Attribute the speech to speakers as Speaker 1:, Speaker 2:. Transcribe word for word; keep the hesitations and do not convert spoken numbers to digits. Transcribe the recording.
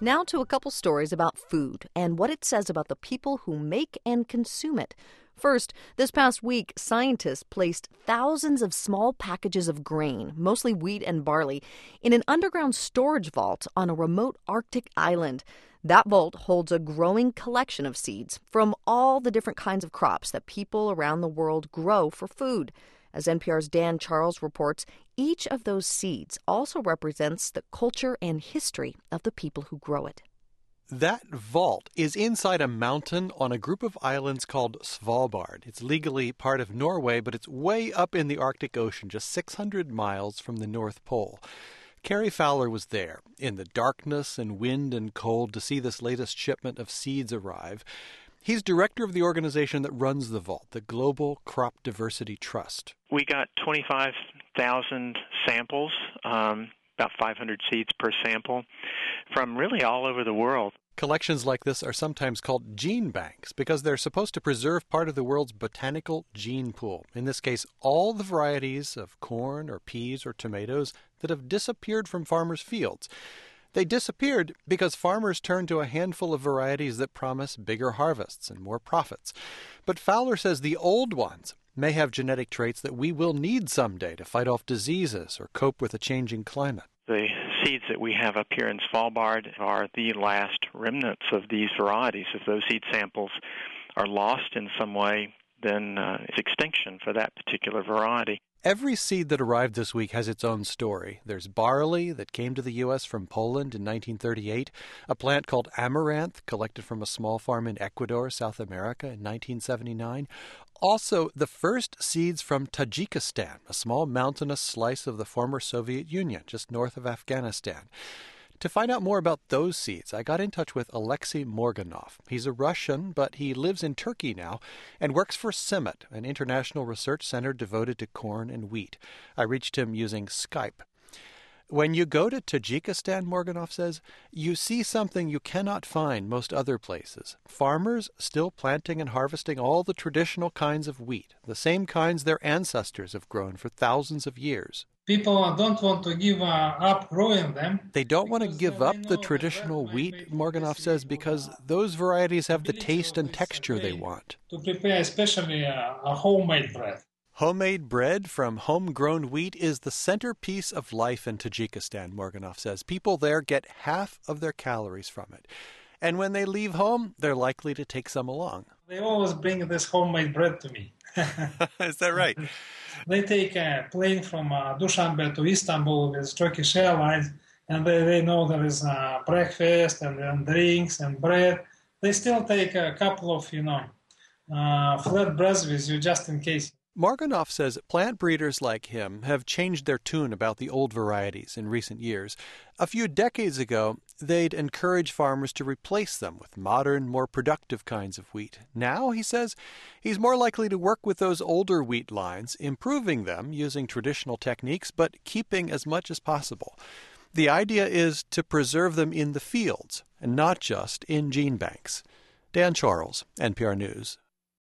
Speaker 1: Now to a couple stories about food and what it says about the people who make and consume it. First, this past week, scientists placed thousands of small packages of grain, mostly wheat and barley, in an underground storage vault on a remote Arctic island. That vault holds a growing collection of seeds from all the different kinds of crops that people around the world grow for food. As N P R's Dan Charles reports, each of those seeds also represents the culture and history of the people who grow it.
Speaker 2: That vault is inside a mountain on a group of islands called Svalbard. It's legally part of Norway, but it's way up in the Arctic Ocean, just six hundred miles from the North Pole. Carrie Fowler was there in the darkness and wind and cold to see this latest shipment of seeds arrive. He's director of the organization that runs the vault, the Global Crop Diversity Trust.
Speaker 3: We got twenty-five thousand samples, um, about five hundred seeds per sample, from really all over the world.
Speaker 2: Collections like this are sometimes called gene banks because they're supposed to preserve part of the world's botanical gene pool. In this case, all the varieties of corn or peas or tomatoes that have disappeared from farmers' fields. They disappeared because farmers turned to a handful of varieties that promise bigger harvests and more profits. But Fowler says the old ones may have genetic traits that we will need someday to fight off diseases or cope with a changing climate.
Speaker 3: The seeds that we have up here in Svalbard are the last remnants of these varieties. If those seed samples are lost in some way, then uh, it's extinction for that particular variety.
Speaker 2: Every seed that arrived this week has its own story. There's barley that came to the U S from Poland in nineteen thirty-eight, a plant called amaranth collected from a small farm in Ecuador, South America, in nineteen seventy-nine. Also, the first seeds from Tajikistan, a small mountainous slice of the former Soviet Union, just north of Afghanistan. To find out more about those seeds, I got in touch with Alexei Morganov. He's a Russian, but he lives in Turkey now and works for CIMMYT, an international research center devoted to corn and wheat. I reached him using Skype. When you go to Tajikistan, Morganov says, you see something you cannot find most other places. Farmers still planting and harvesting all the traditional kinds of wheat, the same kinds their ancestors have grown for thousands of years.
Speaker 4: People don't want to give uh, up growing them.
Speaker 2: They don't want to give up the traditional wheat, Morganov says, because those varieties have the taste and texture they want.
Speaker 4: To prepare especially a, a homemade bread.
Speaker 2: Homemade bread from homegrown wheat is the centerpiece of life in Tajikistan, Morganov says. People there get half of their calories from it. And when they leave home, they're likely to take some along.
Speaker 4: They always bring this homemade bread to me.
Speaker 2: Is that right?
Speaker 4: They take a plane from uh, Dushanbe to Istanbul with Turkish Airlines, and they, they know there is uh, breakfast and, and drinks and bread. They still take a couple of, you know, uh, flat breads with you just in case.
Speaker 2: Morganov says plant breeders like him have changed their tune about the old varieties in recent years. A few decades ago, they'd encourage farmers to replace them with modern, more productive kinds of wheat. Now, he says, he's more likely to work with those older wheat lines, improving them using traditional techniques, but keeping as much as possible. The idea is to preserve them in the fields and not just in gene banks. Dan Charles, N P R News.